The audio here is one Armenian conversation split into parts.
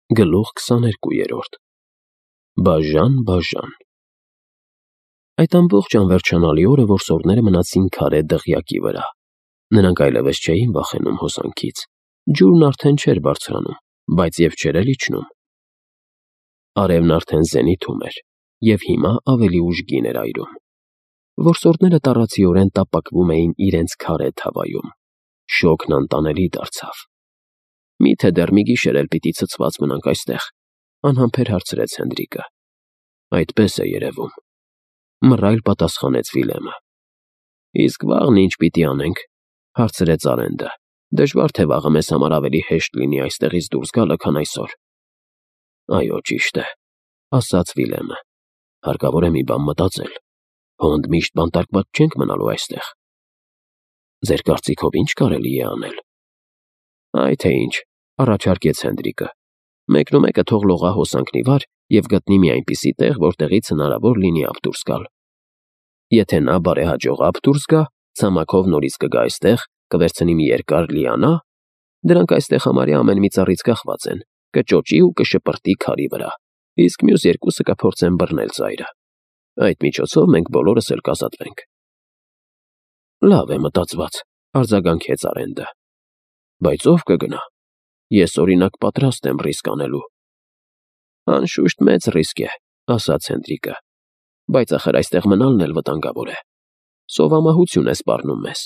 Գլուխ 22-րդ Բաժան Այդ ամբողջ անվերջանալի օրը որսորդները մնացին քարե դղյակի վրա։ Նրանք այլևս չէին վախենում հոսանքից։ Ջուրն արդեն չէր բարձրանում, բայց և չէր էլ իջնում։ Արևն արդեն զենիթում էր, և հիմա ավելի ուժգին էր այրում։ Որսորդները տառացիորեն տապակվում էին իրենց քարե թավայում։ Շոգն անտանելի դարձավ։ «Մի՞թե դեռ մի գիշեր էլ պիտի ցցված մնանք այստեղ», անհամբեր հարցրեց Հենդրիկը։ «Այդպես է երևում», մռայլ պատասխանեց Վիլյամը։ «Իսկ վաղն ինչ պիտի անենք», հարցրեց Արենդը։ «Դժվար թե վաղը մեզ համար ավելի հեշտ լինի այստեղից դուրս գալը, քան այսօր»։ «Այո, ճիշտ է», ասաց Վիլյամը։ «Հարկավոր է մի բան մտածել։ Հոնդ միշտ բանտարկված չենք մնալու այստեղ»։ «Ձեր կարծիքով ի՞նչ կարելի է անել»։ «Այ թե ինչ», առաջարկեց Հենդրիկը։ «Մեկնումեկը թող լողա հոսանքն ի վար և գտնի մի այնպիսի տեղ, որտեղից հնարավոր լինի ափ դուրս գալ։ Եթե նա բարեհաջող ափ դուրս գա, ցամաքով նորից կգա այստեղ, կվերցնի մի երկար լիանա, դրանք այստեղ համարյա ամեն մի ծառից կախված են, կճոճի ու կշպրտի քարի վրա, իսկ մյուս երկուսը կփորձեն բռնել ծայրը։ Այդ միջոցով մենք բոլորս էլ կազատվենք»։ «Լավ է մտածված», արձագանքեց Արենդը։ «Բայց ով կգնա։ Ես, օրինակ, պատրաստ եմ ռիսկ անելու»։ «Անշուշտ մեծ ռիսկ է», ասաց Հենդրիկը, «բայց ախր այստեղ մնալն էլ վտանգավոր է։ Սովամահություն է սպառնում մեզ»։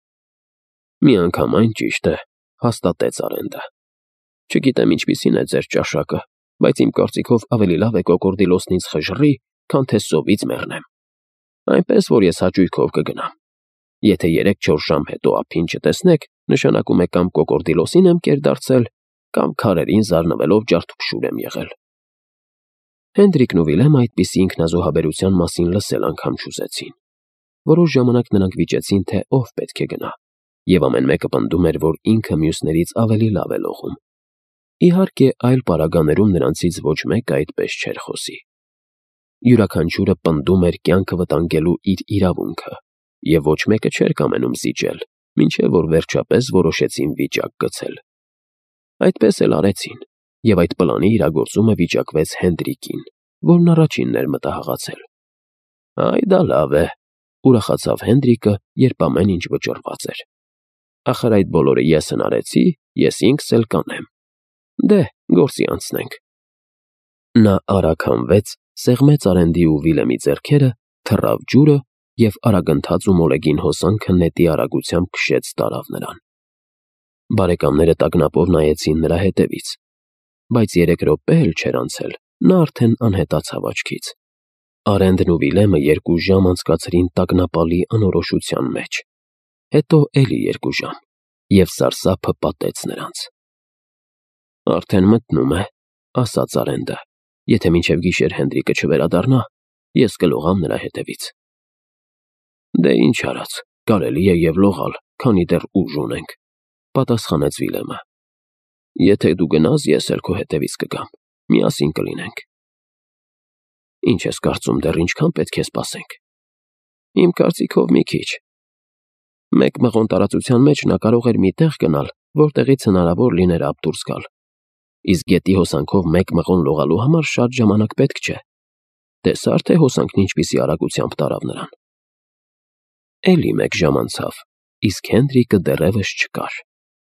«Միանգամայն ճիշտ է», հաստատեց Արենդը։ «Չգիտեմ ինչպիսին է ձեր ճաշակը, բայց իմ կարծիքով ավելի լավ է կոկորդիլոսնից խժռի, քան թե սովից մեռնեմ։ Այնպես որ ես հաճույքով կգնամ։ Եթե 3-4 ժամ հետո ափին չտեսնեք, նշանակում է կամ կոկորդիլոսին եմ կեր դարձել, կամ քարերին զարնվելով ջարդուփշուր եմ եղել»։ Հենդրիկն ու Վիլյամը այդպիսի ինքնազոհաբերության մասին լսել անգամ չուզեցին։ Որոշ ժամանակ նրանք վիճեցին, թե ով պետք է գնա, և ամեն մեկը պնդում էր, որ ինքը մյուսներից ավելի լավ է լողում։ Իհարկե, այլ պարագաներում նրանցից ոչ մեկը այդպես չէր խոսի։ Յուրաքանչյուրը պնդում էր կյանքը վտանգելու իր իրավունքը, և ոչ մեկը չէր կամենում զիջել, մինչև որ վերջապես որոշեցին վիճակ գցել։ Այդպես էլ արեցին, և այդ պլանի իրագործումը վիճակվեց Հենդրիկին, որն առաջինն էր մտահղացել։ «Այ դա լավ է», ուրախացավ Հենդրիկը, երբ ամեն ինչ վճռված էր։ «Ախր այդ բոլորը ես հնարեցի, ես ինքս էլ կանեմ։ Դե, գործի անցնենք»։ Նա արագ հանվեց, սեղմեց Արենդի ու Վիլյամի ձեռքերը, թռավ ջուրը և արագընթաց ու մոլեգին հոսանքը նետի արագությամբ քշեց տարավ նրան։ Բարեկամները տագնապով նայեցին նրա հետևից, բայց 3 րոպե էլ չէր անցել, նա արդեն անհետացավ աչքից։ Արենդն ու Վիլյամը 2 ժամ անցկացրին տագնապալի անորոշության մեջ, հետո էլի 2 ժամ, և սարսափը պատեց նրանց։ «Արդեն մտնում է», ասաց Արենդը։ «Եթե մինչև գիշեր Հենդրիկը չվերադառնա, ես կլողամ նրա հետևից»։ «Դե ինչ արած, կարելի է և լողալ, քանի դեռ ուժ ունենք», պատասխանեց Վիլյամը։ «Եթե դու գնաս, ես էլ քո հետևից կգամ, միասին կլինենք»։ «Ինչ ես կարծում, դեռ ինչքան պետք է սպասենք»։ «Իմ կարծիքով մի քիչ։ 1 մղոն տարածության մեջ նա կարող էր մի տեղ գնալ, որտեղից հնարավոր լիներ ափ դուրս գալ, իսկ գետի հոսանքով 1 մղոն լողալու համար շատ ժամանակ պետք չէ։ Տեսա՞ր, թե հոսանքն ինչպիսի արագությամբ տարավ նրան»։ Էլի 1 ժամ անցավ, իսկ Հենդրիկը դեռևս չկար։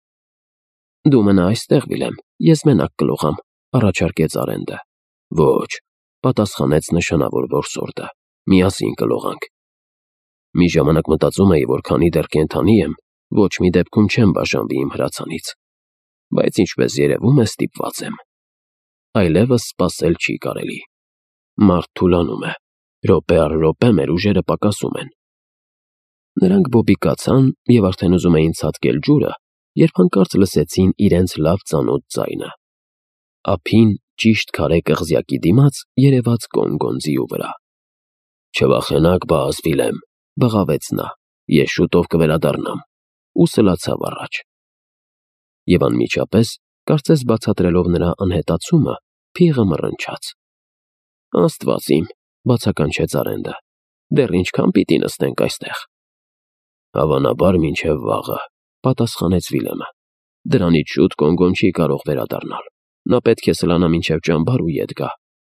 «Դու մնա այստեղ, Վիլյամ, ես մենակ կլողամ», առաջարկեց Արենդը։ «Ոչ», պատասխանեց նշանավոր որսորդը, «միասին կլողանք»։ Մի ժամանակ մտածում էի, որ քանի դեռ կենդանի եմ, ոչ մի դեպքում չեմ բաժանվի իմ հրացանից, բայց ինչպես երևում է, ստիպված եմ։ Այլևս սպասել չի կարելի։ Մարդ թուլանում է, րոպե առ րոպե մեր ուժերը պակասում են։ Նրանք բոբիկացան և արդեն ուզում էին ցատկել ջուրը, երբ հանկարծ լսեցին իրենց լավ ծանոթ ձայնը։ Ափին ճիշտ քարե կղզյակի դիմաց երևաց գոն-գոնձիու վրա։ «Չվախենաք, բաս, Վիլյամ», բղավեց նա, «ես շուտով կվերադառնամ», ու սլացավ առաջ։ Եվ անմիջապես, կարծես բացատրելով նրա անհետացումը, փիղը մռնչաց։ «Աստված իմ», բացականչեց Արենդը, «դեռ ինչքան պիտի նստենք այստեղ»։ «Հավանաբար մինչև վաղը», պատասխանեց Վիլյամը։ «Դրանից շուտ Կոնգոն չի կարող վերադառնալ»։ նա պետք է սլանա մինչև ճամբար ու ետ գա։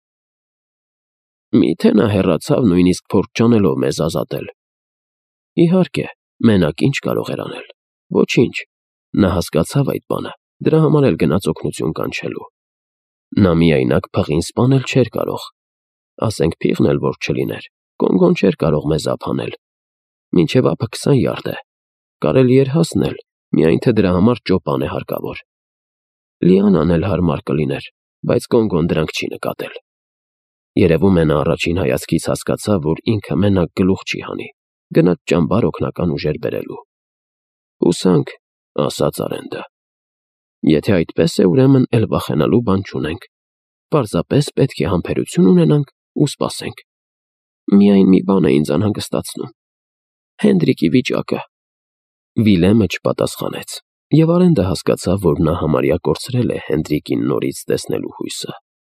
Միթե նա հեռացավ նույնիսկ փորձ չանելով մեզ ազատել։ Իհարկե, մենակ ինչ կարող էր անել։ Ոչինչ։ Նա հասկացավ այդ բանը, դրա համար էլ գնաց օգնություն կանչելու։ Նա միայնակ փղին սպանել չէր կարող։ Ասենք փիղն էլ որ չլիներ, Կոնգոն չէր կարող մեզ ափ անել։ Մինչև ափը 20 յարդ է։ Կարելի էր հասնել, միայն թե դրա համար ճոպան է հարկավոր։ Լիանան էլ հարմար կլիներ, բայց Կոնգոն դրանք չի նկատել։ Երևում է նա առաջին հայացքից հասկացավ, որ ինքը մենակ գլուխ չի հանի, գնաց ճամբար օգնական ուժեր բերելու։ Հուսանք, ասաց Արենդը։ Եթե այդպես է, ուրեմն էլ վախենալու բան չունենք։ Պարզապես պետք է համբերություն ունենանք ու սպասենք։ Միայն մի բան է ինձ անհանգստացնում։ Հենդրիկի վիճակը։ Վիլեմը չպատասխանեց, եւ Արենդը հասկացավ, որ նա համարյա կորցրել է Հենդրիկին նորից տեսնելու հույսը։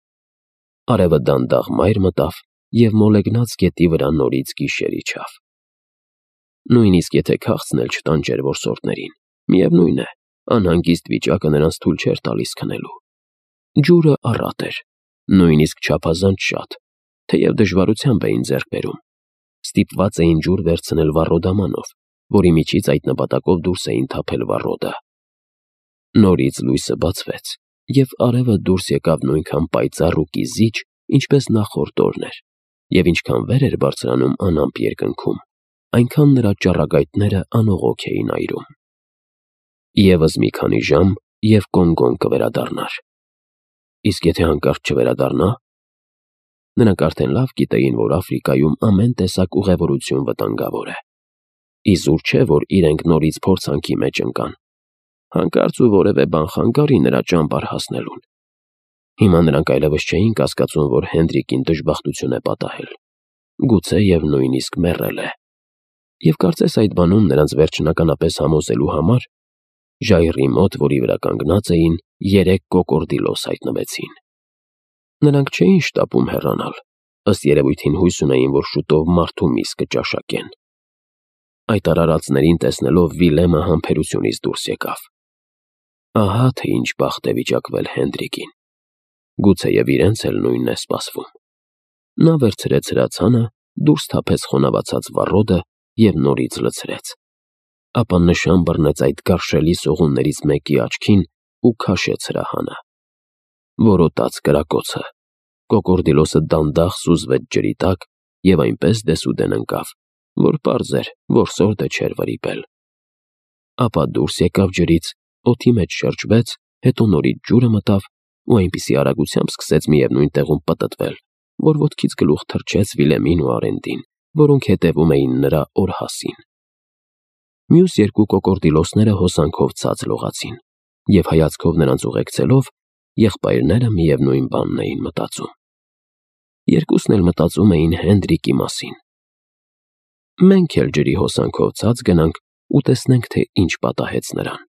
Արևը դանդաղ մայր մտավ եւ մոլեգնած գետի վրա նորից գիշեր իջավ։ Նույնիսկ եթե քաղցն էլ չտանջեր որսորդներին, միևնույն է, անհանգիստ վիճակը նրանց թույլ չէր տալիս քնելու։ Ջուրը առատ էր, նույնիսկ չափազանց շատ, թեև դժվարությամբ էին ձեռք բերում։ Ստիպված էին ջուր վերցնել վառոդամանով, որի միջից այդ նպատակով դուրս էին թափել վառոդը։ Նորից լույսը բացվեց, եւ արևը դուրս եկավ նույնքան պայծառ ու կիզիչ, ինչպես նախորդ օրն էր, եւ ինչքան վեր էր բարձրանում անամպ երկնքում, այնքան նրա ճառագայթները անողոք էին այրում։ Եվս մի քանի ժամ, եւ Կոնգոն կվերադառնար։ Իսկ եթե հանկարծ չվերադառնա, նրանք արդեն լավ գիտեին, որ Աֆրիկայում ամեն տեսակ ուղևորություն վտանգավոր է։ Իզուր չէ, որ իրենք նորից փորձանքի մեջ ընկան։ Հանկարծ ու որևէ բան խանգարի նրա ճամբար հասնելուն։ Հիմա նրանք այլևս չէին կասկածում, որ Հենդրիկին դժբախտություն է պատահել։ Գուցե եւ նույնիսկ մեռել է։ Եվ կարծես այդ բանում նրանց վերջնականապես համոզելու համար ժայռի մոտ, որի վրա կանգնած էին, 3 կոկորդիլոս հայտնվեցին։ Նրանք չէին շտապում հեռանալ, ըստ երևույթին հույս ունեին, որ շուտով մարդու միս կճաշակեն։ Այդ արարածներին տեսնելով Վիլեմը համբերությունից դուրս եկավ։ Ահա թե ինչ բախտ է վիճակվել Հենդրիկին։ Գուցեև իրենց էլ նույնն է սպասվում։ Նա վերցրեց հրացանը, դուրս թափեց խոնավացած վառոդը եւ նորից լցրեց։ Ապա նշան բռնեց այդ գարշելի սողուններից մեկի աչքին ու քաշեց հրահանը։ Որոտաց կրակոցը։ Կոկորդիլոսը դանդաղ սուզվեց ջրի տակ եւ այնպես դեսուդեն ընկավ, որ պարզ էր, որսորդը չէր վրիպել։ Ապա դուրս եկավ ջրից, օդի մեջ շրջվեց, հետո նորից ջուրը մտավ ու այնպիսի արագությամբ սկսեց միևնույն տեղում պտտվել, որ ոտքից գլուխ թռչեց Վիլեմին ու Արենդին, որոնք հետևում էին նրա օրհասին։ Մյուս 2 կոկորդիլոսները հոսանքով ցած լողացին, եւ հայացքով նրանց ուղեկցելով, եղբայրները միևնույն բանն էին մտածում։ Երկուսն էլ մտածում էին Հենդրիկի մասին։ Մենք էլ ջրի հոսանքով ցած գնանք ու տեսնենք, թե ինչ պատահեց նրան։